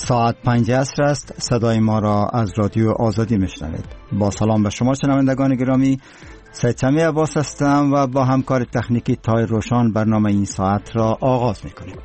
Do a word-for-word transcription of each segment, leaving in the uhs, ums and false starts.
ساعت پنج عصر است. صدای ما را از رادیو آزادی میشنوید. با سلام به شما شنوندگان گرامی، سید سمی عباس هستم و با همکار تکنیکی تای روشان برنامه این ساعت را آغاز میکنیم.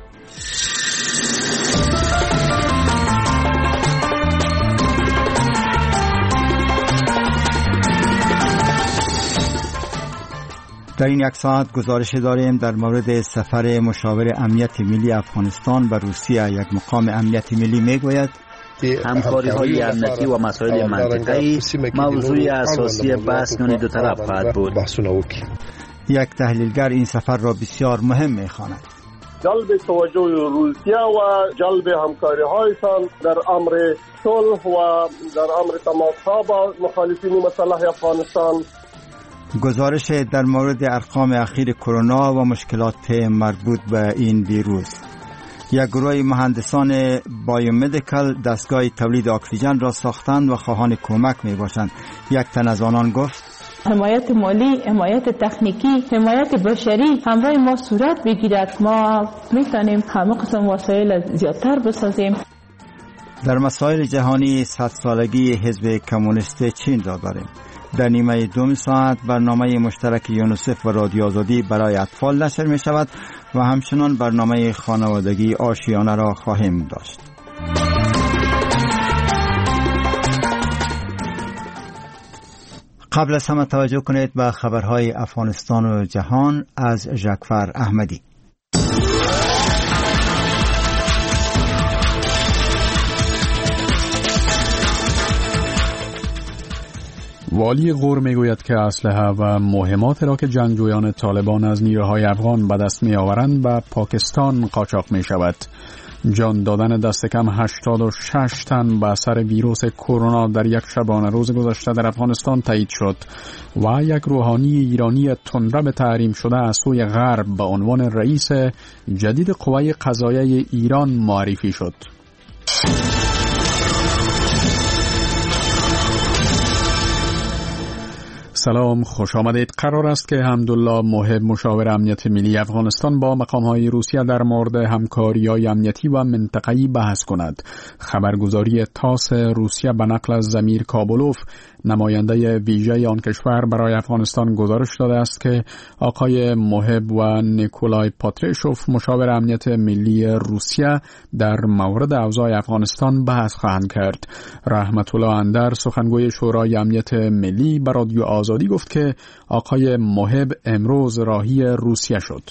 در این یک ساعت گزارش داریم در مورد سفر مشاور امنیت ملی افغانستان به روسیه. یک مقام امنیت ملی میگوید همکاری‌های امنیتی و مسائل منطقه‌ای موضوع اساسی بحث میان دو طرف خواهد بود. یک تحلیلگر این سفر را بسیار مهم می‌خواند. جلب توجه روسیه و جلب همکاری‌هایشان در امر صلح و در امر تماس‌ها با مخالفین مسلح افغانستان. گزارش در مورد ارقام اخیر کرونا و مشکلات مربوط به این ویروس. یک گروه مهندسان بایومدیکال دستگاه تولید اکسیژن را ساختند و خواهان کمک می باشند. یک تن از آنان گفت حمایت مالی، حمایت تکنیکی، حمایت بشری همراه ما صورت بگیرد. ما میتونیم همه قسم وسایل زیادتر بسازیم. در مسائل جهانی صد سالگی حزب کمونیست چین را داریم. در نیمه دوم ساعت برنامه مشترک یونیسف و رادیو آزادی برای اطفال نشر می شود و همچنان برنامه خانوادگی آشیانه را خواهیم داشت. قبل از همه توجه کنید به خبرهای افغانستان و جهان از ژکفر احمدی. والی غور میگوید که اسلحه و مهمات را که جنگجویان طالبان از نیروهای افغان به دست می آورند به پاکستان قاچاق می شود. جان دادن دست کم هشتاد و شش تن به اثر ویروس کرونا در یک شبانه روز گذشته در افغانستان تایید شد و یک روحانی ایرانی تندرو به تحریم شده از سوی غرب به عنوان رئیس جدید قوه قضاییه ایران معرفی شد. سلام، خوش آمدید. قرار است که حمدالله محب مشاور امنیت ملی افغانستان با مقام‌های روسیه در مورد همکاری‌های امنیتی و منطقه‌ای بحث کند. خبرگزاری تاس روسیه به نقل از زمیر کابولوف، نماینده ویژه آن کشور برای افغانستان، گزارش داده است که آقای محب و نیکولای پاتریشوف مشاور امنیت ملی روسیه در مورد اوضاع افغانستان بحث خواهند کرد. رحمت الله اندر، سخنگوی شورای امنیت ملی، به رادیو آزادی گفت که آقای محب امروز راهی روسیه شد.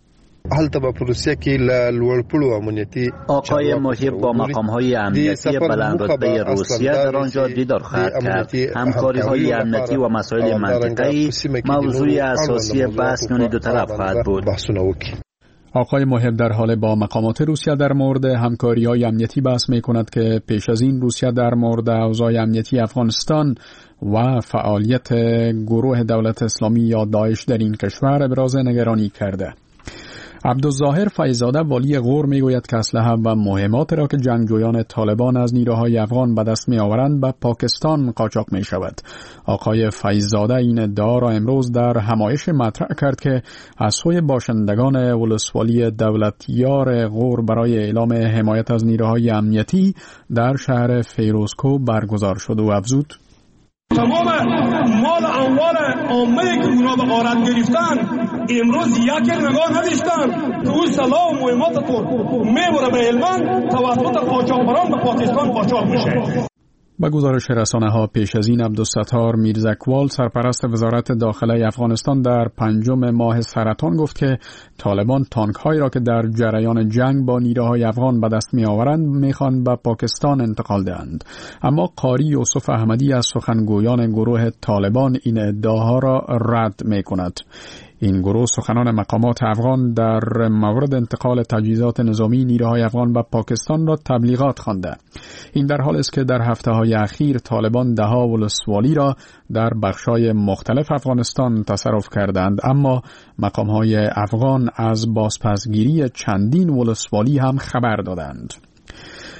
آقای محب با مقام‌های امنیتی بلندرتبه روسیه در آنجا دیدار خواهد کرد. همکاری‌های امنیتی و مسائل منطقه‌ای موضوع اساسی بحث میان دو طرف خواهد بود. آقای محب در حال با مقامات روسیه در مورد همکاری‌های امنیتی بحث می‌کند که پیش از این روسیه در مورد اوضاع امنیتی افغانستان و فعالیت گروه دولت اسلامی یا داعش در این کشور ابراز نگرانی کرده. عبدالظاهر فیض‌زاده والی غور میگوید که اسلحه و مهمات را که جنگجویان طالبان از نیروهای افغان به دست می آورند به پاکستان قاچاق می شود. آقای فیض‌زاده این ادعا را امروز در همایش مطرح کرد که از سوی باشندگان ولسوالی دولتیار غور برای اعلام حمایت از نیروهای امنیتی در شهر فیروزکو برگزار شد و افزود: تمام مال اموال عامه که اونا به غارت گرفتن امروز یک نگاه نداشتن که اون سلاح و مهمات تو میبره به هلمند توسط قاچاقبران به پاکستان قاچاق میشه. با گزارش رسانه‌ها پیش از این عبدالستار میرزکوال، سرپرست وزارت داخله افغانستان، در پنجم ماه سرطان گفت که طالبان تانک‌هایی را که در جریان جنگ با نیروهای افغان به دست می‌آورند می‌خواهند به پاکستان انتقال دهند. اما قاری یوسف احمدی از سخنگویان گروه طالبان این ادعاها را رد می‌کند. این گروه سخنان مقامات افغان در مورد انتقال تجهیزات نظامی نیروهای افغان به پاکستان را تبلیغات خوانده. این در حالی است که در هفته‌های اخیر طالبان ده‌ها ولسوالی را در بخش‌های مختلف افغانستان تصرف کردند، اما مقام‌های افغان از بازپسگیری چندین ولسوالی هم خبر دادند.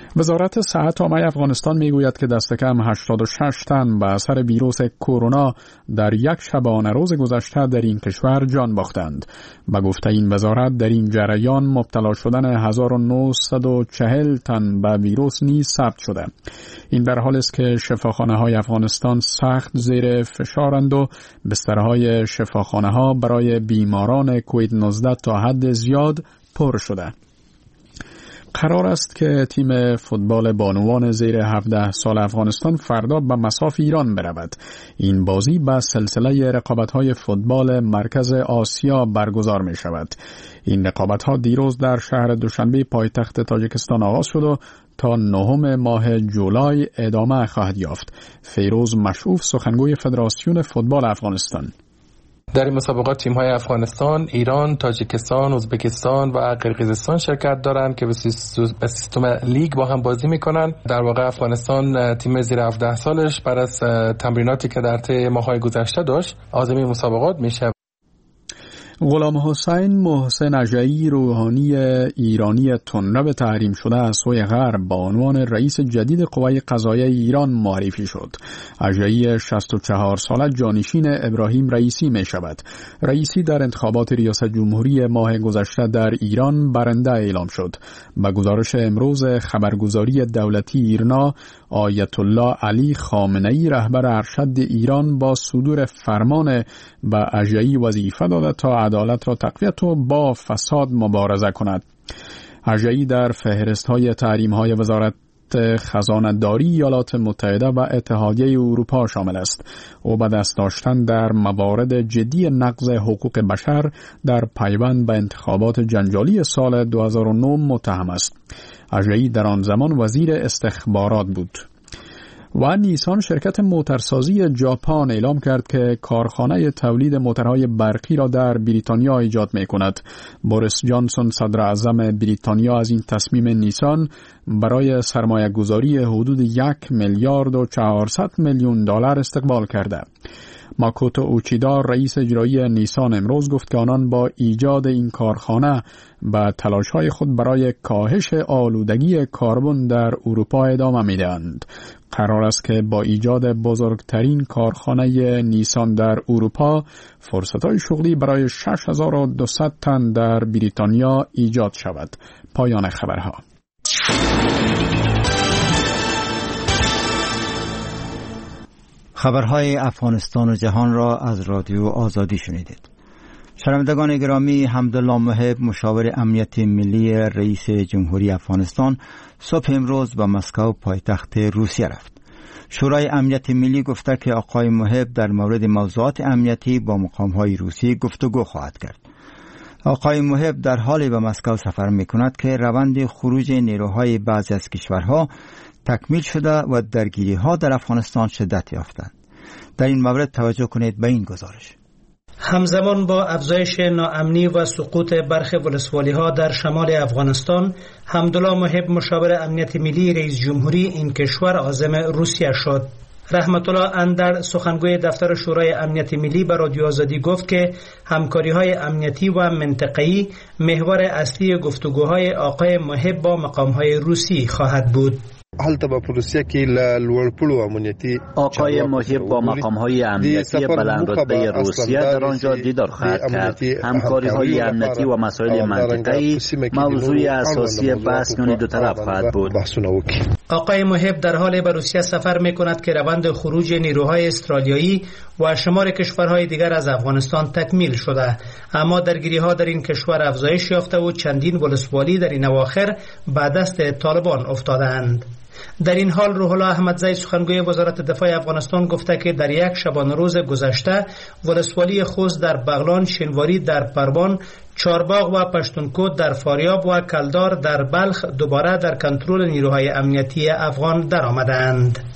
وزارت صحت عامه افغانستان میگوید که دست کم هشتاد و شش تن به اثر ویروس کرونا در یک شبانه روز گذشته در این کشور جان باختند. به گفته این وزارت در این جریان مبتلا شدن هزار و نهصد و چهل تن به ویروس نیز ثبت شده. این در حالی است که شفاخانه های افغانستان سخت زیر فشارند و بسترهای شفاخانه ها برای بیماران کووید نوزده تا حد زیاد پر شده. قرار است که تیم فوتبال بانوان زیر هفده سال افغانستان فردا به مصاف ایران برود. این بازی به سلسله رقابت‌های فوتبال مرکز آسیا برگزار می شود. این رقابت‌ها دیروز در شهر دوشنبه پایتخت تاجیکستان آغاز شد و تا نهم ماه جولای ادامه خواهد یافت. فیروز مشعوف، سخنگوی فدراسیون فوتبال افغانستان: در این مسابقات تیم‌های افغانستان، ایران، تاجیکستان، ازبکستان و قرقیزستان شرکت دارند که به سیستم لیگ با هم بازی می‌کنند. در واقع افغانستان تیم زیر هفده سالش بعد از تمریناتی که در طی ماه‌های گذشته داشت عازم مسابقات میشه. غلام حسین محسن اژه‌ای، روحانی ایرانی تندرو تحریم شده از سوی غرب، به عنوان رئیس جدید قوه قضاییه ایران معرفی شد. اژه‌ای شصت و چهار ساله جانشین ابراهیم رئیسی می شود. رئیسی در انتخابات ریاست جمهوری ماه گذشته در ایران برنده اعلام شد. به گزارش امروز خبرگزاری دولتی ایرنا، آیت الله علی خامنه‌ای رهبر ارشد ایران با صدور فرمان به اژه‌ای وظیفه داده تا عدالت را تقویت و با فساد مبارزه کند. اژه‌ای در فهرست‌های تحریم‌های وزارت خزانه‌داری ایالات متحده و اتحادیه اروپا شامل است. او به دست داشتن در موارد جدی نقض حقوق بشر در پیوند به انتخابات جنجالی سال دو هزار و نه متهم است. اژه‌ای در آن زمان وزیر استخبارات بود. و نیسان، شرکت موترسازی ژاپن، اعلام کرد که کارخانه تولید موترهای برقی را در بریتانیا ایجاد می کند. بوریس جانسون، صدر اعظم بریتانیا، از این تصمیم نیسان برای سرمایه گذاری حدود یک میلیارد و چهارصد میلیون دلار استقبال کرده. ماکوتو اوچیدا، رئیس اجرایی نیسان، امروز گفت که آنان با ایجاد این کارخانه به تلاش‌های خود برای کاهش آلودگی کربن در اروپا ادامه می‌دهند. قرار است که با ایجاد بزرگترین کارخانه نیسان در اروپا فرصت‌های شغلی برای شش هزار و دویست تن در بریتانیا ایجاد شود. پایان خبرها. خبرهای افغانستان و جهان را از رادیو آزادی شنیدید. شنوندگان گرامی، حمدالله محب، مشاور امنیت ملی رئیس جمهوری افغانستان، صبح امروز به مسکو پایتخت روسیه رفت. شورای امنیت ملی گفته که آقای محب در مورد موضوعات امنیتی با مقام‌های روسی گفتگو خواهد کرد. آقای محب در حالی به مسکو سفر می‌کند که روند خروج نیروهای بعضی از کشورها تکمیل شده و درگیری‌ها در افغانستان شدت یافتند. در این مورد توجه کنید به این گزارش. همزمان با افزایش ناامنی و سقوط برخی ولسوالی‌ها در شمال افغانستان، حمدالله محب، مشاور امنیت ملی رئیس جمهوری این کشور، عازم روسیه شد. رحمت الله اندر، سخنگوی دفتر شورای امنیت ملی، به رادیو آزادی گفت که همکاری‌های امنیتی و منطقه‌ای محور اصلی گفتگوهای آقای محب با مقام‌های روسی خواهد بود. آقای محب با مقام‌های امنیتی بلندرتبه روسیه در آنجا دیدار خواهد کرد. همکاری‌های امنیتی و مسائل منطقه‌ای موضوع اساسی بحث میان دو طرف خواهد بود. آقای محب در حال به روسیه سفر می‌کند که روند خروج نیروهای استرالیایی و شمار کشورهای دیگر از افغانستان تکمیل شده، اما درگیری‌ها در این کشور افزایش یافته و چندین ولسوالی در این اواخر به دست طالبان افتادند. در این حال روح الله احمدزی، سخنگوی وزارت دفاع افغانستان، گفته که در یک شبانه روز گذشته ولسوالی خوست در بغلان، شینواری در پروان، چارباغ و پشتونکوت در فاریاب و کلدار در بلخ دوباره در کنترل نیروهای امنیتی افغان درآمدند.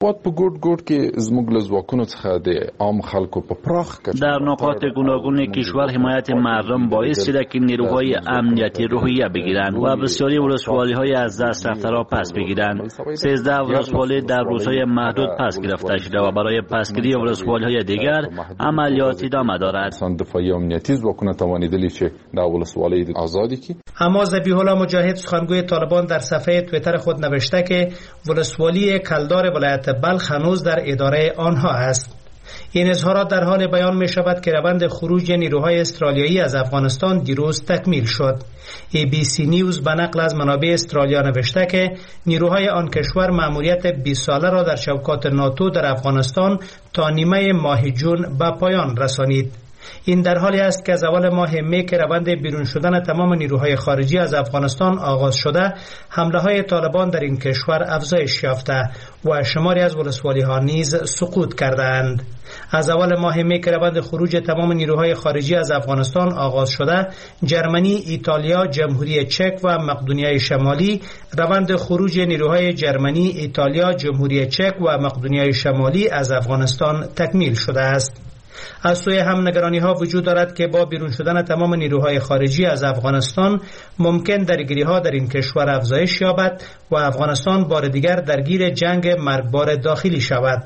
اثبات په ګډ ګډ کې زموږ له ځواکونو څخه د عام خلکو په پراخ کچه در نقاط گوناگون کشور حمایت مردم باعث شده که نیروهای امنیتی روحیه بگیرند و بسیاری ولسوالی‌های از دست رفته را پس بگیرند. سیزده ولسوالی در روزهای محدود پس گرفته شده و برای پسگیری ولسوالی‌های دیگر عملیات ادامه دارد. دفاعی امنیتی ځواکونه توانیدلی چې د ولسوالی آزادی کی. اما ذبیح الله مجاهد سخنگوی طالبان در صفحه توییتر خود نوشته که ولسوالی کلدار ولایت بلخ هنوز در اداره آنها است. این اظهارات در حال بیان می شود که روند خروج نیروهای استرالیایی از افغانستان دیروز تکمیل شد. ای بی سی نیوز به نقل از منابع استرالیا نوشته که نیروهای آن کشور مأموریت بیست ساله را در چوکات ناتو در افغانستان تا نیمه ماه جون به پایان رسانید. این در حالی است که از اول ماه می که روند بیرون شدن تمام نیروهای خارجی از افغانستان آغاز شده، حمله های طالبان در این کشور افزایش یافته و شماری از ولسوالی ها نیز سقوط کردند. از اول ماه می که روند خروج تمام نیروهای خارجی از افغانستان آغاز شده، جرمنی، ایتالیا، جمهوری چک و مقدونیه شمالی روند خروج نیروهای جرمنی، ایتالیا، جمهوری چک و مقدونیه شمالی از افغانستان تکمیل شده است. از سوی هم نگرانی ها وجود دارد که با بیرون شدن تمام نیروهای خارجی از افغانستان ممکن درگیری ها در این کشور افزایش یابد و افغانستان بار دیگر درگیر جنگ مرگبار داخلی شود.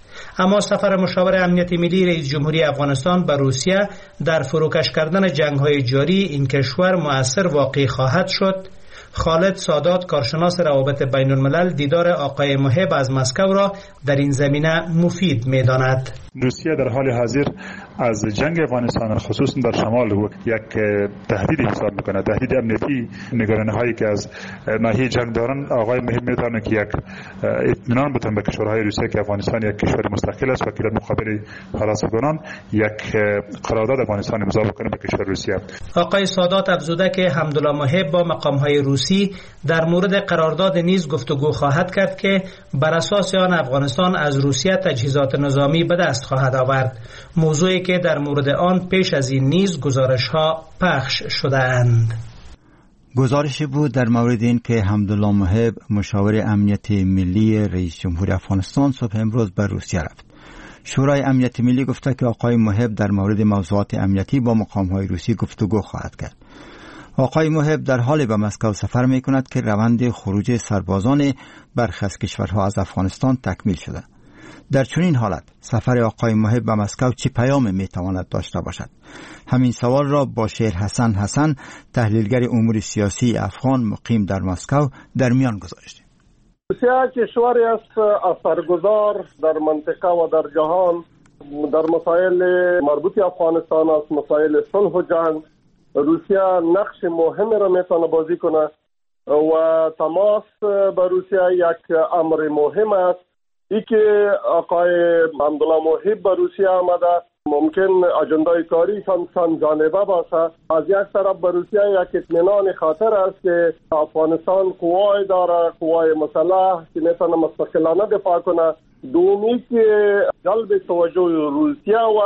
اما سفر مشاور امنیت ملی رئیس جمهوری افغانستان به روسیه در فروکش کردن جنگ های جاری این کشور مؤثر واقع خواهد شد. خالد سادات کارشناس روابط بین الملل دیدار آقای محب از مسکو را در این زمینه مفید می داند. روسیه در حال حاضر از جنگ افغانستان خصوصا در شمال یک تهدید حساب میکنه، تهدید امنیتی. نگرانی هایی که از ناحیه جنگ دارن آقای محب میتونه که یک اطمینان بدن به کشورهای روسیه که افغانستان یک کشور مستقل است و که در مقابل حراس افغانان یک قرارداد افغانستان امضا بکنه به کشور روسیه. آقای سادات افزوده که حمدالله محب با مقام های روسی در مورد قرارداد نیز گفتگو خواهد کرد که بر اساس آن افغانستان از روسیه تجهیزات نظامی به دست خواهد آورد، موضوعی که در مورد آن پیش از این نیز گزارش ها پخش شده‌اند. گزارشی بود در مورد این که حمدالله محب مشاور امنیت ملی رئیس جمهور افغانستان صبح امروز به روسیه رفت. شورای امنیت ملی گفته که آقای محب در مورد موضوعات امنیتی با مقام‌های روسی گفتگو خواهد کرد. آقای محب در حال به مسکو سفر می کند که روند خروج سربازان برخی از کشورها از افغانستان تکمیل شده. در چنین حالت سفر آقای محب به مسکو چه پیام می تواند داشته باشد؟ همین سوال را با شیر حسن حسن، تحلیلگر امور سیاسی افغان مقیم در مسکو، در میان گذاشتیم. روسیه کشوری است اثرگذار در منطقه و در جهان در مسائل مربوط افغانستان است، مسائل صلح و جنگ. روسیه نقش مهمی را میتونه بازی کنه و تماس با روسیه یک امر مهم است. ای که آقای حمدالله محب به روسیه آمده ممکن اجندای کاری سان جانبه باشه. از یک طرف به روسیه یک اطمینان خاطر است که افغانستان قوای داره، قوای مسلح که میتونه مستقلانه دفاع کنه. دومی که جلب توجه روسیه و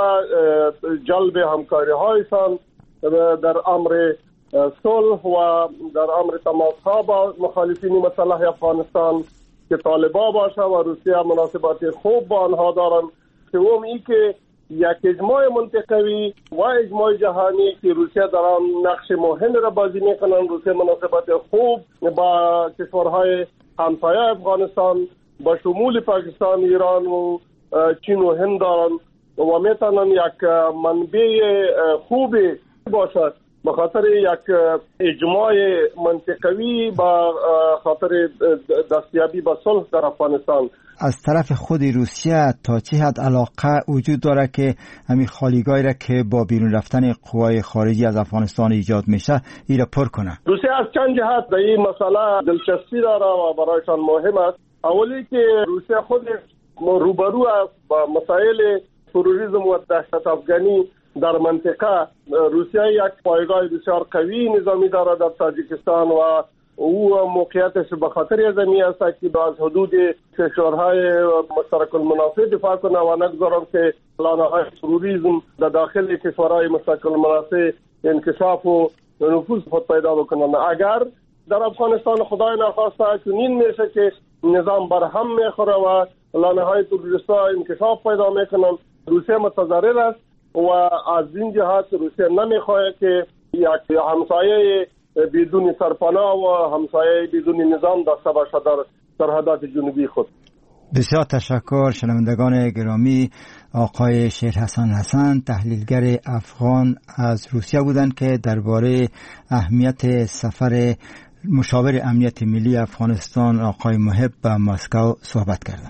جلب همکاری هایشان در امر صلح و در امر تماس ها با مخالفین مسلح افغانستان که طالبا باشه و روسیه مناسبات خوب با آنها دارند. سوم ای که یک اجماع منطقوی و اجماع جهانی که روسیه در آن نقش مهم را بازی میکنند. روسیه مناسبات خوب با کشورهای همسایه افغانستان با شمول پاکستان، ایران و چین و هند دارند و میتونن یک منبع خوبی باشد به خاطر یک اجماع منطقوی با خاطر دستیابی به صلح در افغانستان. از طرف خود روسیه تا چه حد علاقه وجود داره که همین خالیگاهی را که با بیرون رفتن قوای خارجی از افغانستان ایجاد میشه ای را پر کنه؟ روسیه از چند جهت در این مسئله دلچسپی داره و برایشان مهم است. اولی که روسیه خود روبرو است با مسائل تروریسم و دهشت افغانی در منطقه. روسیه یک پایگاه بسیار قوی نظامی دارد در تاجیکستان و او موقعیتش به خاطر زمینی است که از حدود کشورهای مشترک المنافع دفاع کنه و نگذارم که لانه‌های تروریسم در داخل کشورهای مشترک المنافع انکشاف و نفوذ خود پیدا بکنند. اگر در افغانستان خدای نخواسته چنین میشه که نظام برهم میخوره و لانه‌های تروریستا انکشاف پیدا میکنن. روسیه متضرر است و از این جهت روسیه نمیخواهد که یک همسایه بدون سرپناه و همسایه بدون نظام داشته باشد در سرحدات جنوبی خود. بسیار تشکر. شنوندگان گرامی، آقای شیرحسن حسن تحلیلگر افغان از روسیه بودند که درباره اهمیت سفر مشاور امنیت ملی افغانستان آقای محب به مسکو صحبت کردند.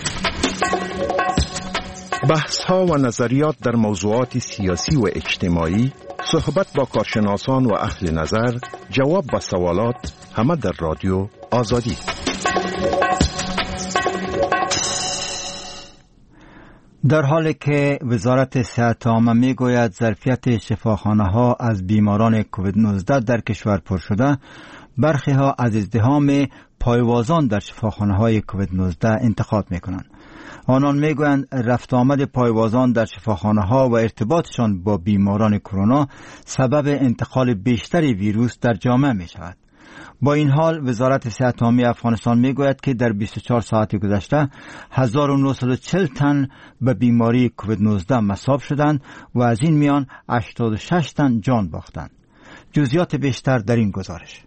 بحث ها و نظریات در موضوعات سیاسی و اجتماعی، صحبت با کارشناسان و اهل نظر، جواب به سوالات، همه در رادیو آزادی. در حالی که وزارت صحت عامه میگوید ظرفیت شفاخانه ها از بیماران کووید نوزده در کشور پر شده، برخی ها از ازدحام پایوازان در شفاخانه های کووید نوزده انتقاد میکنند. آنان میگویند رفت آمد پایوازان در شفاخانه ها و ارتباطشان با بیماران کرونا سبب انتقال بیشتر ویروس در جامعه می شود. با این حال وزارت صحت عامه افغانستان میگوید که در بیست و چهار ساعت گذشته هزار و نهصد و چهل تن به بیماری کووید نوزده مصاب شدند و از این میان هشتاد و شش تن جان باختند. جزئیات بیشتر در این گزارش.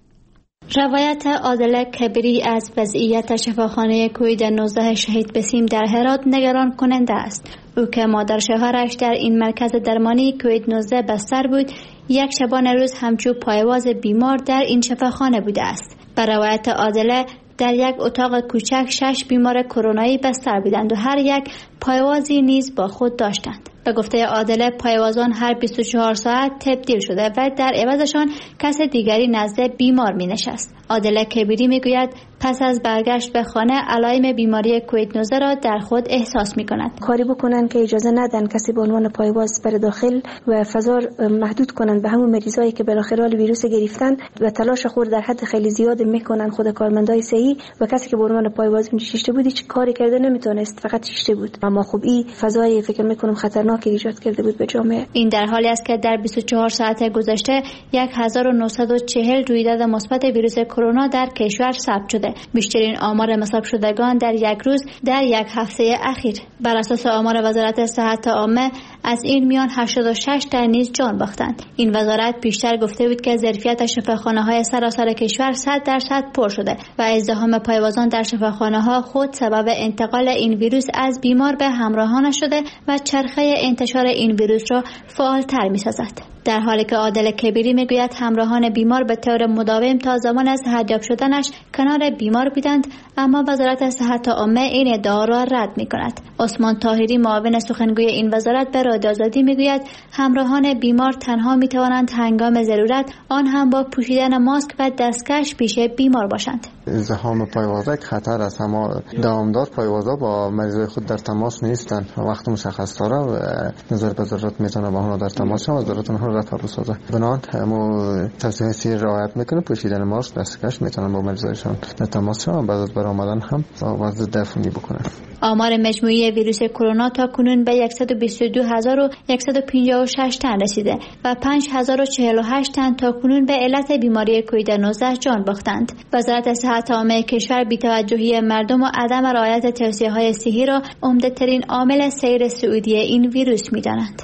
روایت عادل کبیری از وضعیت شفاخانه کووید نوزده شهید بسیم در هرات نگران کننده است. او که مادر شوهرش در این مرکز درمانی کووید نوزده بستر بود، یک شبانه روز همچو پایواز بیمار در این شفاخانه بوده است. بر روایت عادل در یک اتاق کوچک شش بیمار کرونایی بستر بودند و هر یک پایوازی نیز با خود داشتند. به گفته عادل پایوازان هر بیست و چهار ساعت تبدیل شده و در عوضشان کس دیگری نزد بیمار می نشست. عادل کبیری می گوید پس از برگشت به خانه علائم بیماری کووید نوزده را در خود احساس می کند. کاری بکنن که اجازه ندن کسی به عنوان پایواز بر داخل و فضا محدود کنن به همون مریضایی که بالاخره حال ویروس گرفتن و تلاش خود در حد خیلی زیاد میکنن. خود کارمندای صحی و کسی که به عنوان پایواز نشسته بود هیچ کاری کرده نمیتونست، فقط شیشته بود. اما خب این فضای فکر میکنم خطرناک ایجاد کرده بود به جامعه. این در حالی است که در بیست و چهار ساعت گذشته هزار و نهصد و چهل رویداد مثبت ویروس کرونا در کشور ثبت شده. بیشترین آمار مصاب شدگان در یک روز در یک هفته اخیر. بر اساس آمار وزارت صحت عامه از این میان هشتاد و شش تن نیز جان باختند. این وزارت بیشتر گفته بود که ظرفیت شفاخانه‌های سراسر کشور صد درصد پر شده و ازدحام پایوازان در شفاخانه‌ها خود سبب انتقال این ویروس از بیمار به همراهانش شده و چرخه انتشار این ویروس را فعال‌تر می‌سازد. در حالی که عادل کبیری میگوید همراهان بیمار به طور مداوم تا زمان از حجاب شدنش کنار بیمار بودند، اما وزارت صحت عامه این ادعا را رد می‌کند. عثمان طاهری معاون سخنگوی این وزارت به رادیو آزادی میگوید همراهان بیمار تنها میتوانند هنگام ضرورت آن هم با پوشیدن ماسک و دستکش پیش بیمار باشند. ازدحام پایوازه خطر است، اما دوامدار پایوازا با مریضای خود در تماس نیستند. وقت مشخص داره و نظر به ضرورت میتونه با اونها در تماس شود و ضرورت اونها را رفع بسازه. بنابراین همو توصیه رعایت میکنه، پوشیدن ماسک، دستکش، میتونن با مریضایشان در تماس شوند، بعد از برآمدن هم وضع دفنی بکنن. آمار مجموعی ویروس کرونا تا کنون به صد و بیست و دو هزار و صد و پنجاه و شش تن رسیده و پنج هزار و چهل و هشت تن تا کنون به علت بیماری کووید نوزده جان باختند. وزارت صحت عامه کشور بی‌توجهی مردم و عدم رعایت توصیه‌های صحی را عمده‌ترین عامل سیر صعودی این ویروس می‌دانند.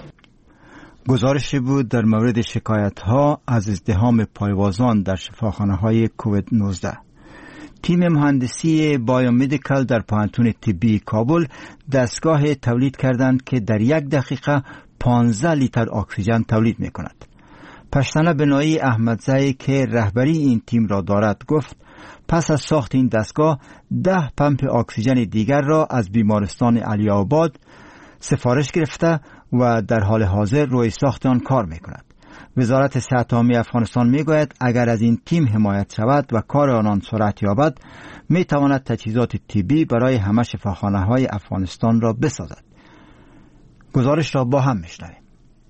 گزارشی بود در مورد شکایت‌ها از ازدحام پایوازان در شفاخانه‌های کووید نوزده. تیم مهندسی بایومدیکال در پانتون طبی کابل دستگاه تولید کردند که در یک دقیقه پانزده لیتر اکسیژن تولید می کند. پشتنه بنایی احمدزایی که رهبری این تیم را دارد گفت پس از ساخت این دستگاه ده پمپ اکسیژن دیگر را از بیمارستان علی آباد سفارش گرفته و در حال حاضر روی ساخت آن کار می کند. وزارت صحت عامه افغانستان میگوید اگر از این تیم حمایت شود و کار آنان سرعت یابد می تواند تجهیزات طبی برای همه شفاخانه‌های افغانستان را بسازد. گزارش را با هم میشنویم.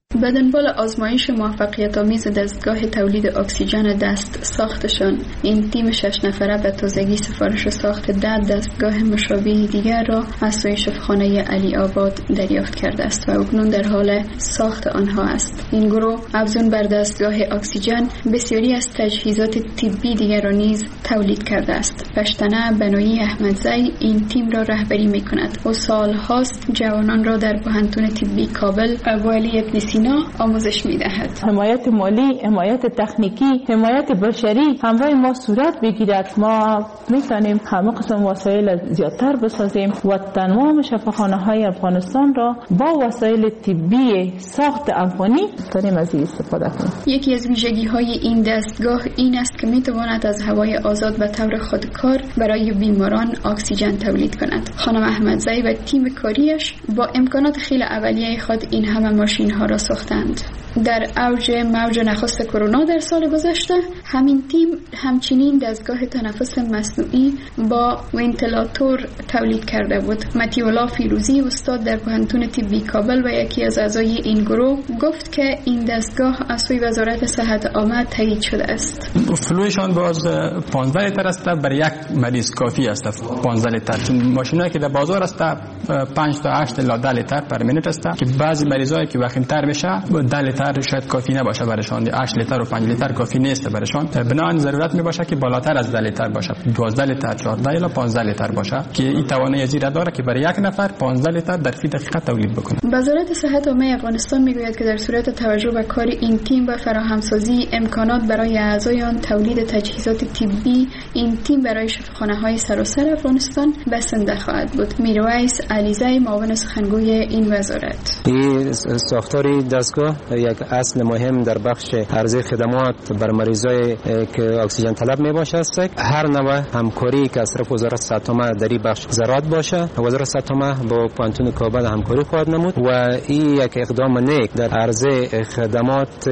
به دنبال آزمایش موفقیت آمیز دستگاه تولید اکسیژن دست ساختشان، این تیم شش نفره به تازگی سفارش ساخت ده دستگاه مشابه دیگر را از سوی شفاخانه علی آباد دریافت کرده است و اکنون در حال ساخت آنها است. این گروه افزون بر دستگاه اکسیژن بسیاری از تجهیزات طبی دیگر را نیز تولید کرده است. پشتنه بنویی احمدزی این تیم را رهبری می کند و سالهاست جوانان را در پوهنتون طبی کابل ابو علی ابن سینا آموزش می دهد. حمایت مالی، حمایت تکنیکی، حمایت بشری همراه ما صورت بگیرد. ما می توانیم همه قسم وسایل زیادتر بسازیم و تمام شفاخانه های افغانستان را با وسایل طبی ساخت افغانی تونیم از این استفاده کنیم. یکی از ویژگی های این دستگاه این است که می تواند از هوای آزاد به طور خودکار برای بیماران اکسیژن تولید کند. خانم احمدزی و تیم کاریش با امکانات خیلی اولیه خود این همه ماشین ها را ساختند. در اوج موج نخست کرونا در سال گذشته همین تیم همچنین دستگاه تنفس مصنوعی با ونتیلاتور تولید کرده بود. متیولا فیروزی استاد در پوهنتون طبی کابل و یکی از اعضای این گروه گفت که این دستگاه از سوی وزارت صحت عامه تایید شده است. فلویشان باز پانزده لیتر است، برای یک مریض کافی است. پانزده لیتر چون ماشینایی که در بازار است پنج تا هشت الی ده لیتر پر منیت است که بعضی مریضایی که وخیم‌تر بشه ده لیتر شاید کافی نباشه برشان، هشت لیتر و پنج لیتر کافی نیست برشان. بنابراین ضرورت می باشه که بالاتر از ده لیتر باشه، دوازده لیتر، چهارده الی پانزده لیتر باشه که این توانایی زیرا داره که برای یک نفر پانزده لیتر در فی دقیقه تولید بکنه. وزارت صحت عامه افغانستان میگوید که در صورت توجه به کار این تیم و فراهمسازی امکانات برای اعضای آن تولید تجهیزات طبی، این تیم برای شفاخانه‌های سراسر افغانستان بسنده خواهد بود. میرویس علیزی معاون سخنگوی این وزارت: این ساختار دستگاه یک اصل مهم در بخش عرضه خدمات بر مریضای که اکسیژن طلب می باشه است. هر نوع همکاری که از طرف وزارت صحت عامه در این بخش ضرورت باشه، وزارت صحت عامه با پوهنتون کابل همکاری خواهد نمود و این یک اقدام نیک در عرضه خدمات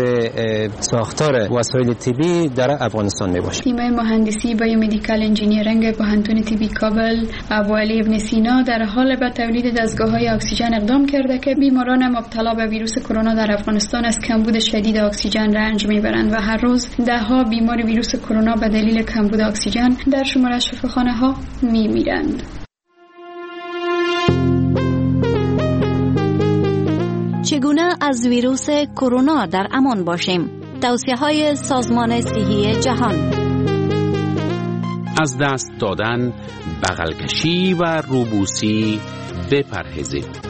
ساختار وسایل طبی در افغانستان می باشه. تیم مهندسی بایومدیکال انجینیرینگ پوهنتون طبی کابل ابو علی ابن سینا در حال به تولید دستگاه‌های اکسیژن اقدام کرده که بیماران مبتلا به ویروس کرونا در افغانستان از کمبود شدید اکسیژن رنج میبرند و هر روز ده ها بیمار ویروس کرونا به دلیل کمبود اکسیژن در شمار از شفاخانه ها میمیرند. چگونه از ویروس کرونا در امان باشیم؟ توصیه های سازمان صحی جهان: از دست دادن، بغل کشی و روبوسی بپرهیزید.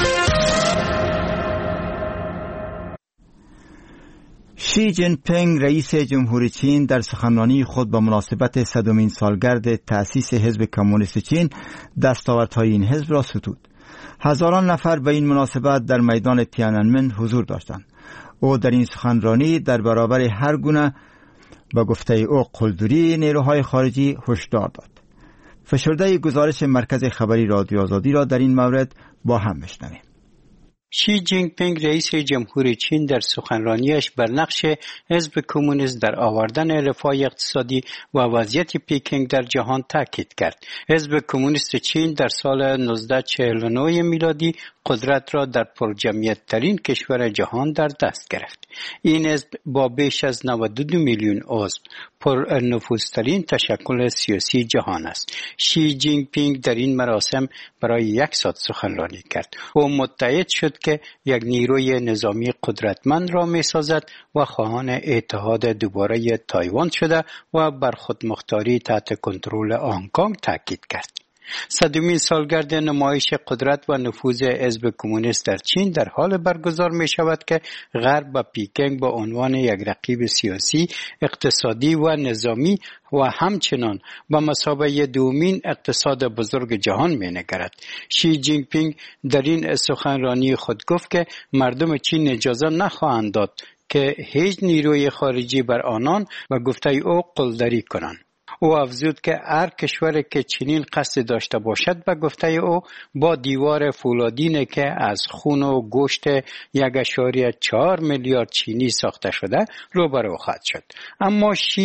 شی جین پینگ رئیس جمهوری چین در سخنرانی خود به مناسبت صدمین سالگرد تأسیس حزب کمونیست چین دستاوردهای این حزب را ستود. هزاران نفر به این مناسبت در میدان تیانانمن حضور داشتند. او در این سخنرانی در برابر هر گونه به گفته او قلدری نیروهای خارجی هشدار داد. فشرده گزارش مرکز خبری رادیو آزادی را در این مورد با هم میشنویم. شی جین پینگ رئیس جمهوری چین در سخنرانیش بر نقش حزب کمونیست در آوردن رفاه اقتصادی و وضعیت پکینگ در جهان تاکید کرد. حزب کمونیست چین در سال نوزده چهل و نه میلادی قدرت را در پرجمعیت ترین کشور جهان در دست گرفت. این حزب با بیش از نود و دو میلیون عضو پر نفوذترین تشکل سیاسی جهان است. شی جین پینگ در این مراسم برای یک ساعت سخنرانی کرد. او متعهد شد که یک نیروی نظامی قدرتمند را می سازد و خواهان اتحاد دوباره تایوان شده و بر خودمختاری تحت کنترل هنگ کنگ تاکید کرد. صدمین سالگرد نمایش قدرت و نفوذ حزب کمونیست در چین در حال برگزار می شود که غرب به پکینگ به عنوان یک رقیب سیاسی، اقتصادی و نظامی و همچنان به مثابه دومین اقتصاد بزرگ جهان می نگرد. شی جین پینگ در این سخنرانی خود گفت که مردم چین اجازه نخواهند داد که هیچ نیروی خارجی بر آنان و گفته او قلدری کنند. او افزود که هر کشوری که چنین قصد داشته باشد به گفته او با دیوار فولادینی که از خون و گوشت یک اشاریه چهار میلیارد چینی ساخته شده روبرو خواهد شد. اما شی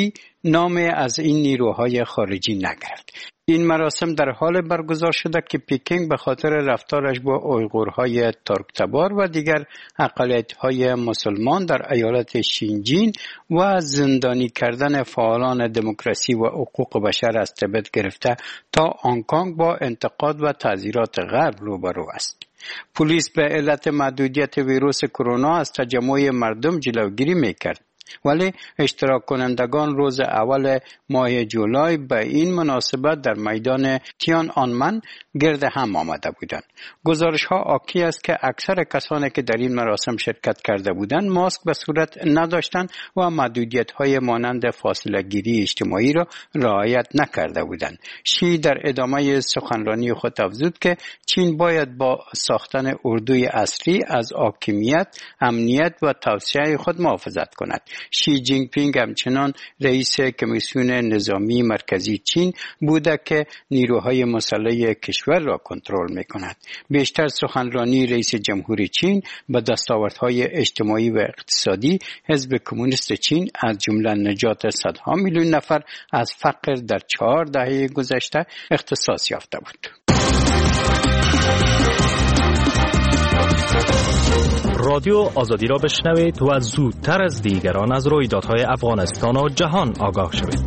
نام از این نیروهای خارجی نگرفت. این مراسم در حال برگزار شده که پکینگ به خاطر رفتارش با اویغورهای ترکتبار و دیگر اقلیت‌های مسلمان در ایالت شینجین و زندانی کردن فعالان دموکراسی و حقوق بشر از تبت گرفته تا هنگ‌کنگ با انتقاد و تعذیرات غرب روبرو است. پلیس به علت محدودیت ویروس کرونا از تجمع مردم جلوگیری می‌کرد. ولی اشتراک کنندگان روز اول ماه جولای به این مناسبت در میدان تیان آنمن گرد هم آمده بودند. گزارش ها حاکی است که اکثر کسانی که در این مراسم شرکت کرده بودند ماسک به صورت نداشتند و محدودیت های مانند فاصله گیری اجتماعی را رعایت نکرده بودند. شی در ادامه سخنرانی خود افزود که چین باید با ساختن اردوی اصلی از حاکمیت، امنیت و توسعه خود محافظت کند. شی جینگ پینگ همچنان رئیس کمیسیون نظامی مرکزی چین بوده که نیروهای مسلح کشور را کنترل می‌کند. بیشتر سخنرانی رئیس جمهوری چین به دستاوردهای اجتماعی و اقتصادی حزب کمونیست چین از جمله نجات صدها میلیون نفر از فقر در چهار دهه گذشته اختصاص یافته بود. رادیو آزادی را بشنوید و زودتر از دیگران از رویدادهای افغانستان و جهان آگاه شوید.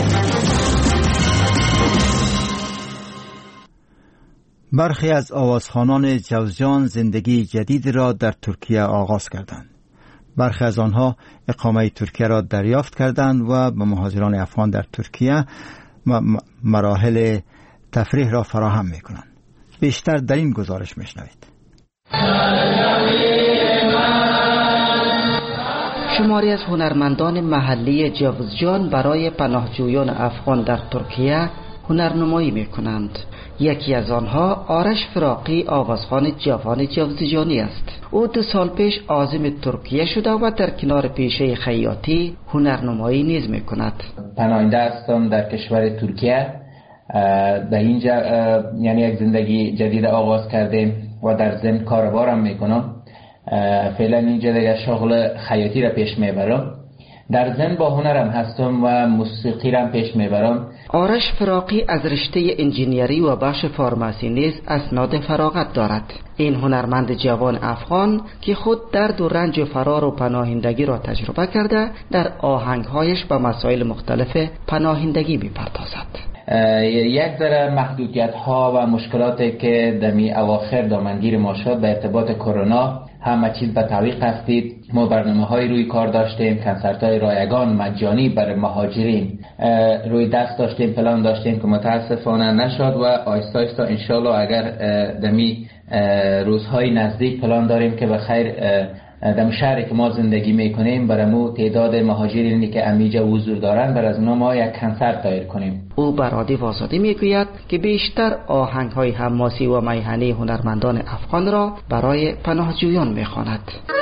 برخی از آوازخوانان جوزجان زندگی جدید را در ترکیه آغاز کردند. برخی از آنها اقامه ترکیه را دریافت کردند و به مهاجران افغان در ترکیه مراحل تفریح را فراهم می‌کنند. بیشتر در این گزارش می‌شنوید. شماری از هنرمندان محلی جوزجان برای پناهجویان افغان در ترکیه هنرنمایی می‌کنند. یکی از آنها آرش فراقی آوازخوان جوان جوزجانی است. او دو سال پیش عازم ترکیه شده و در کنار پیشه خیاطی هنرنمایی نیز می‌کند. پناهنده هستم در کشور ترکیه. در اینجا یعنی یک زندگی جدید آغاز کردیم و در ضمن کاربارم میکنم. فعلا اینجا دیگه شغل خیاطی را پیش میبرم. در ضمن با هنرم هستم و موسیقی را پیش میبرم. آرش فراقی از رشته انجینیری و بخش فارماسی نیز اسناد فراغت دارد. این هنرمند جوان افغان که خود درد و رنج فرار و پناهندگی را تجربه کرده در آهنگهایش به مسائل مختلف پناهندگی میپردازد. یک ذره محدودیت ها و مشکلاتی که دمی اواخر دامنگیر ما شد به ارتباط کرونا، همه چیز به تعویق هستید. ما برنامه های روی کار داشتیم، کنسرت های رایگان مجانی برای مهاجرین روی دست داشتیم، پلان داشتیم که متاسفانه نشد و آیستا آیستا انشالله اگر دمی روزهای نزدیک پلان داریم که به خیر در شهری که ما زندگی میکنیم برامو تعداد مهاجرینی که امیجا حضور دارن بر از اونا ما یک کنسرت دایر کنیم. او بر رادیو آزادی میگوید که بیشتر آهنگ‌های حماسی و میهنی هنرمندان افغان را برای پناهجویان میخواند.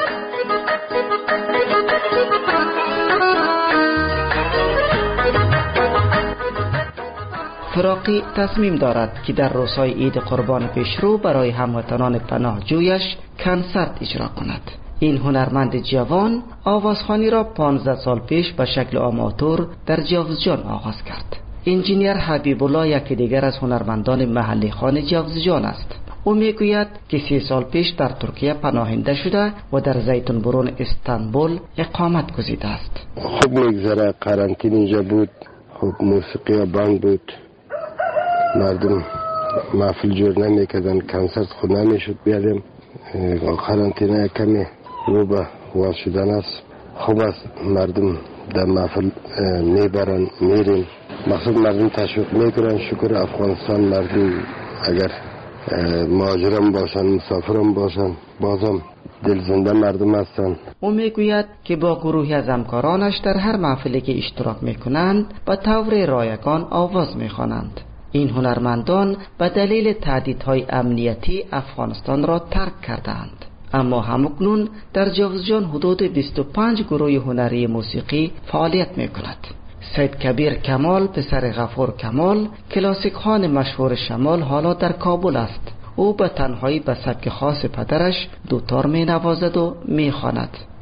فراقی تصمیم دارد که در روزهای عید قربان پیشرو برای هموطنان پناهجویش کنسرت اجرا کند. این هنرمند جوان آوازخوانی را پانزده سال پیش به شکل آماتور در جوزجان آغاز کرد. انجینیر حبیب الله یکی دیگر از هنرمندان محلی خان جوزجان است. او میگوید که سی سال پیش در ترکیه پناهنده شده و در زیتون برون استانبول اقامت گزیده است. خوب میگذره، قرنطینه اینجا بود، خوب موسیقی بند بود، مردم محفل جور نمیکردن، کنسرت خود نمیشد بیادیم. قرنطینه کمی رو به واس شدن است. خوب است، مردم در محفل میبرن میرین، مقصود مردم تشویق میکنن. شکر افغانستان مردم اگر مهاجرم باشن مسافرم باشن بازم دل زنده مردم هستن. او میگوید که با گروهی از همکارانش در هر محفلی که اشتراک میکنند به طور رایگان آواز میخوانند. این هنرمندان به دلیل تهدیدهای امنیتی افغانستان را ترک کردند، اما همکنون در جوزجان حدود بیست و پنج گروه هنری موسیقی فعالیت میکند. سید کبیر کمال پسر غفور کمال کلاسیک خوان مشهور شمال حالا در کابل است. او به تنهایی به سبک خاص پدرش دوتار می نوازد و می خواند.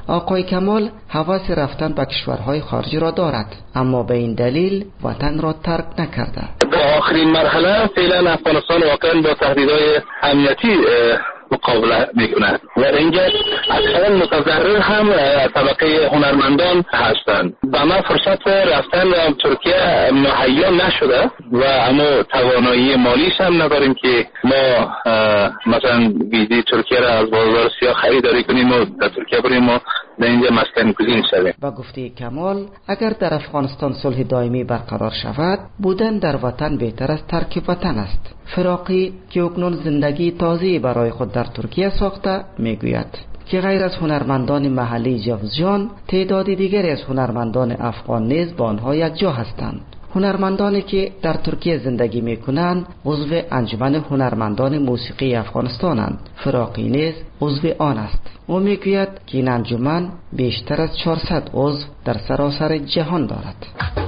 آقای کمال هوس رفتن به کشورهای خارجی را دارد، اما به این دلیل وطن را ترک نکرده. در آخرین مرحله فعلا افغانستان واقعا با تهدیدهای امنیتی مقابله میکنند و اینجا اکثرا متضرر هم طبقه هنرمندان هستند. به ما فرصت رفتن ترکیه مهیا نشده و اما توانایی مالیش هم نداریم که ما مثلا ویزی ترکیه را از بازار سیاه خریداری کنیم و در ترکیه بریم و در اینجا مسکن گزین شویم. با گفته کمال اگر در افغانستان صلح دائمی برقرار شود، بودن در وطن بهتر از ترک وطن است. فراقی که اکنون زندگی تازه‌ای برای خود در ترکیه ساخته میگوید که غیر از هنرمندان محلی جوزجان، تعدادی دیگری از هنرمندان افغان نیز با آنها یک جا هستند. هنرمندانی که در ترکیه زندگی میکنند عضو انجمن هنرمندان موسیقی افغانستانند. فراقی نیز عضو آن است. او میگوید که این انجمن بیشتر از چهارصد عضو در سراسر جهان دارد.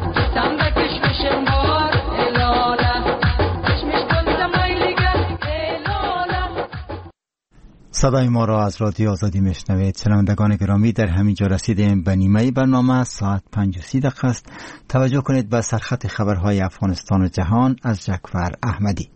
صدای ما را از رادیو آزادی میشنوید. شنوندگان گرامی، در همین جا رسیدیم به نیمه برنامه. ساعت پنج و سی دقیقه است. توجه کنید به سرخط خبرهای افغانستان و جهان از جعفر احمدی.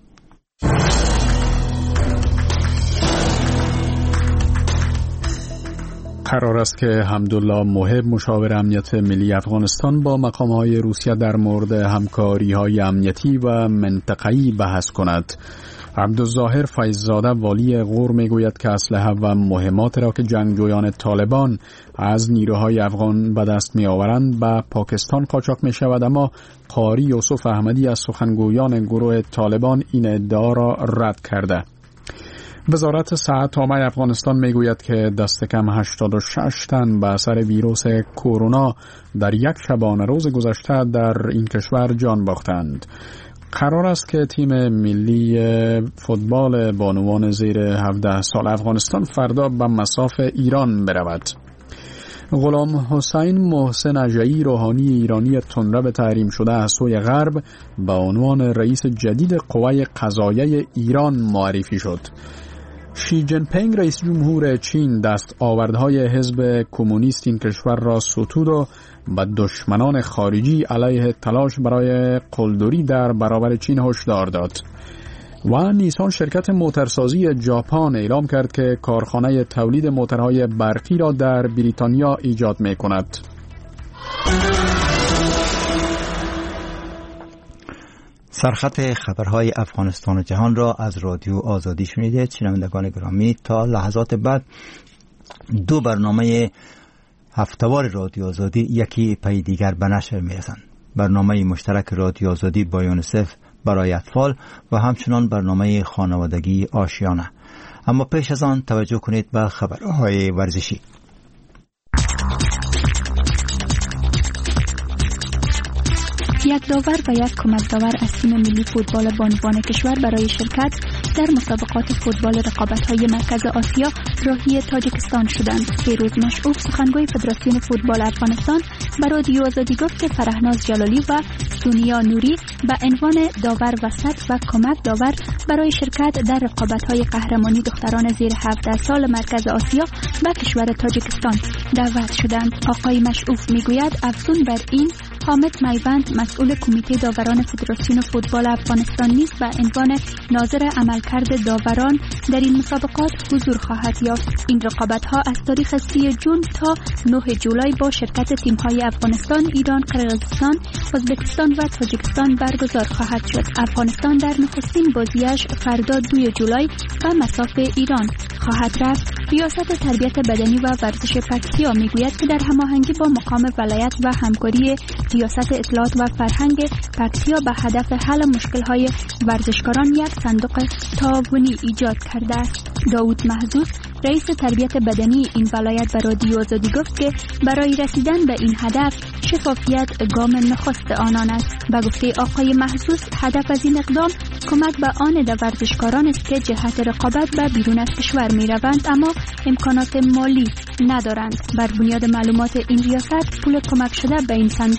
قرار است که حمدالله محب مشاور امنیت ملی افغانستان با مقام‌های روسیه در مورد همکاری‌های امنیتی و منطقه‌ای بحث کند. عبدالظاهر فیضزاده والی غور میگوید که اسلحه و مهمات را که جنگجویان طالبان از نیروهای افغان به دست می آورند به پاکستان قاچاق می شود، اما قاری یوسف احمدی از سخنگویان گروه طالبان این ادعا را رد کرده. وزارت صحت عامه افغانستان میگوید که دست کم هشتاد و شش تن به اثر ویروس کرونا در یک شبانه روز گذشته در این کشور جان باختند. قرار است که تیم ملی فوتبال بانوان زیر هفده سال افغانستان فردا به مصاف ایران برود. غلام حسین محسن اژه‌ای روحانی ایرانی تندرو تحریم شده از سوی غرب به عنوان رئیس جدید قوه قضاییه ایران معرفی شد. شی جین پینگ رئیس جمهور چین دست آوردهای حزب کمونیست این کشور را ستود و به دشمنان خارجی علیه تلاش برای قلدری در برابر چین هشدار داد. و نیسان شرکت موترسازی ژاپن اعلام کرد که کارخانه تولید موترهای برقی را در بریتانیا ایجاد می کند. سرخط خبرهای افغانستان و جهان را از رادیو آزادی شنیدید. شنوندگان گرامی، تا لحظات بعد دو برنامه هفته‌وار رادیو آزادی یکی پی دیگر به نشر می‌رسند. برنامه مشترک رادیو آزادی با یونیسف برای اطفال و همچنان برنامه خانوادگی آشیانه. اما پیش از آن توجه کنید به خبرهای ورزشی. یک داور و یک کمک داور از تیم ملی فوتبال بانوان کشور برای شرکت در مسابقات فوتبال رقابت‌های مرکز آسیا راهی تاجیکستان شدند. فیروز مشعوف سخنگوی فدراسیون فوتبال افغانستان به رادیو آزادی گفت که فرهناز جلالی و سونیا نوری به عنوان داور وسط و کمک داور برای شرکت در رقابت‌های قهرمانی دختران زیر هفده سال مرکز آسیا به کشور تاجیکستان دعوت شدند. آقای مشعوف میگوید افزون بر این حامد میوند مسئول کمیته داوران فدراسیون فوتبال افغانستان نیز به عنوان ناظر عملکرد داوران در این مسابقات حضور خواهد یافت. این رقابت‌ها از تاریخ سی جون تا نه جولای با شرکت تیم‌های افغانستان، ایران، قرقیزستان، ازبکستان و تاجیکستان برگزار خواهد شد. افغانستان در نخستین بازیش فردا دوی جولای به مصاف ایران خواهد رفت. ریاست تربیت بدنی و ورزش پکتیا میگوید که در هماهنگی با مقام ولایت و همکاری ریاست اطلاعات و فرهنگ پکتیا به هدف حل مشکل‌های ورزشکاران یک صندوق تعاونی ایجاد کرده است. داوود محزوز رئیس تربیت بدنی این ولایت به رادیو آزادی گفت که برای رسیدن به این هدف شفافیت گام نخست آنان است. به گفته آقای محزوز هدف از این اقدام کمک به آن در ورزشکاران است که جهت رقابت به بیرون از کشور می روند اما امکانات مالی ندارند. بر بنیاد معلومات این ریاست پول کمک شده به این صندوق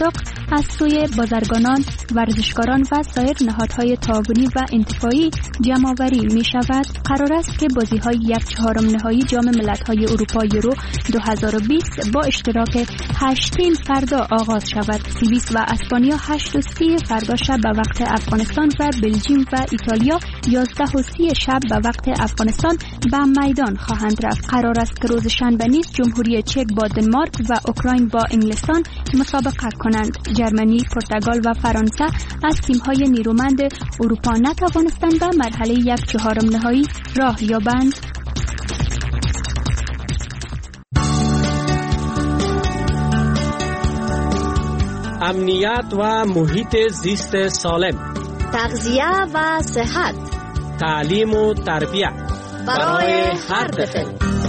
از سوی بازرگانان، ورزشکاران و سایر نهادهای تعاونی و انتفاعی جمع‌آوری می شود. قرار است که بازی‌های یک چهارم نهایی جام ملت‌های اروپا یورو دو هزار و بیست با اشتراک هشت تیم فردا آغاز شود. سوئیس و اسپانیا هشت و سی فردا شب به وقت افغانستان و بلژیم و ایتالیا یازده و سی شب به وقت افغانستان به میدان خواهند رفت. قرار است که روز شنبه نیز جمهوری چک با دنمارک و اوکراین با انگلستان مسابقه کنند. جرمنی، پرتغال و فرانسه از تیم‌های نیرومند اروپا نتوانستند به مرحله یک چهارم نهایی راه یابند. امنیت و محیط زیست سالم، تغذیه و صحت، تعلیم و تربیت برای هر طفل.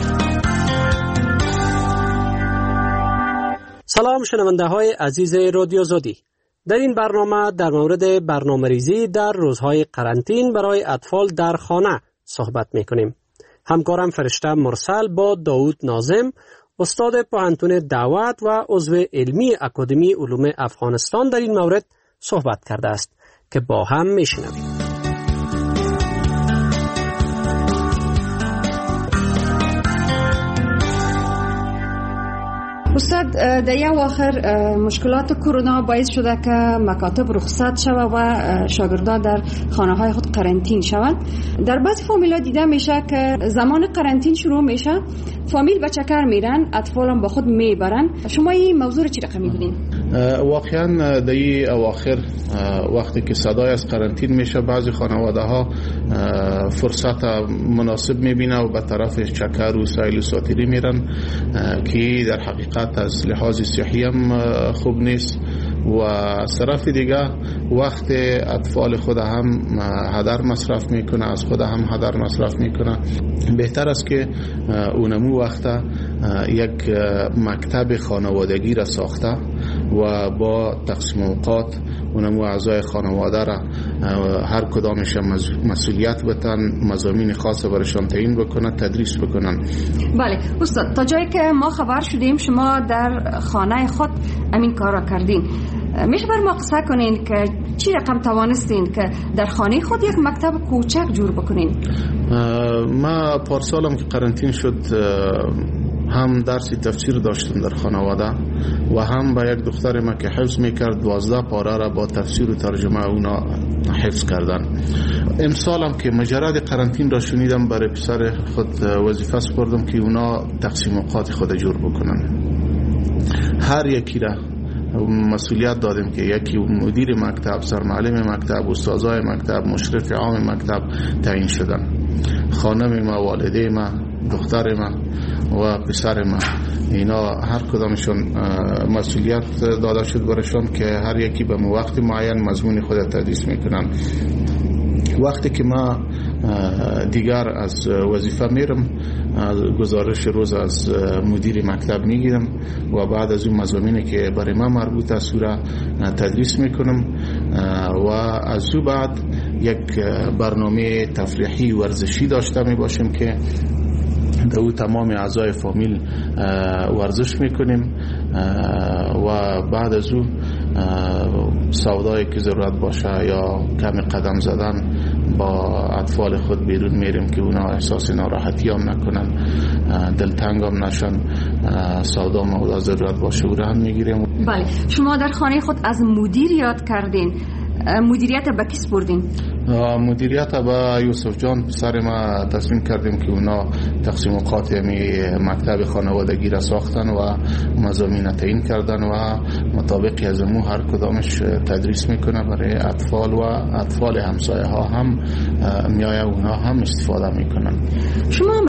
سلام شنونده های عزیز رادیو زودی. در این برنامه در مورد برنامه‌ریزی در روزهای قرنطین برای اطفال در خانه صحبت می‌کنیم. همکارم فرشته مرسل با داوود ناظم، استاد پوهنتون دعوت و عضو علمی اکادمی علوم افغانستان در این مورد صحبت کرده است که با هم میشنویم. استاد، در یک آخر مشکلات کرونا باعث شده که مکاتب رخصت شود و شاگردان در خانه های خود قرنطین شوند. در بعضی فامیل ها دیده میشه که زمان قرنطین شروع میشه، فامیل به چکر میرن، اطفال هم با خود میبرن. شما این موضوع چی رقم میبینین؟ واقعا در این اواخر وقتی که صدای از قرنطین میشه، بعضی خانواده ها فرصت مناسب میبینه و به طرف چکر و سیل و ساتیری میرن که در حقیقت از لحاظ صحی هم خوب نیست و از طرف دیگه وقت اطفال خود هم هدر مصرف میکنه، از خود هم هدر مصرف میکنه. بهتر است که اونمو وقت یک مکتب خانوادگی را ساخته و با تقسیم اوقات اونمو اعضای خانواده را هر کدامش مسئولیت بتن، مضامین خاص برشان تعیین بکنن، تدریس بکنن. بله استاد، تا جایی که ما خبر شدیم شما در خانه خود همین کار را کردین. میشه بر ما قصه کنین که چی رقم توانستین که در خانه خود یک مکتب کوچک جور بکنین؟ ما پارسالم که قرنطین شد هم درسی تفسیر داشتم در خانواده و هم با یک دختر ما که حفظ میکرد دوازده پاره را با تفسیر و ترجمه اونا حفظ کردن. امسالم که مجرد قرنطین را شنیدم برای پسر خود وظیفه سپردم که اونا تقسیم اوقات خود جور بکنن. هر یکی را مسئولیت دادیم که یکی مدیر مکتب، سرمعلم مکتب، استادای مکتب، مشرف عام مکتب تعیین شدن. خانم ما، والده ما، دختر ما و پسر ما، اینا هر کدامشون مسئولیت داده شد برشون که هر یکی به وقت معین مضمون خود تدریس میکنن. وقتی که ما دیگر از وظیفه میرم، گزارش روز از مدیر مکتب میگیرم و بعد از اون مضامینی که برای ما مربوط است را تدریس میکنم و از اون بعد یک برنامه تفریحی ورزشی داشته می باشیم که دو تمام اعضای فامیل ورزش میکنیم و بعد از اون سودایی که ضرورت باشه یا کمی قدم زدن با اطفال خود بیرون میریم که اونا احساس ناراحتی هم نکنن، دلتنگ هم نشن، سودا مودا ضرورت باشه او را هم میگیریم. بله، شما در خانه خود از مدیر یاد کردین، مدیریت به کی سپردین؟ مدیریت به یوسف جان پسر ما تصمیم کردیم که اونا تقسیم اوقات می مکتب خانوادگی را ساختن و مضامین تعیین کردن و مطابق از مو هر کدامش تدریس میکنه برای اطفال و اطفال همسایه ها هم میایه اونا هم استفاده میکنن. شما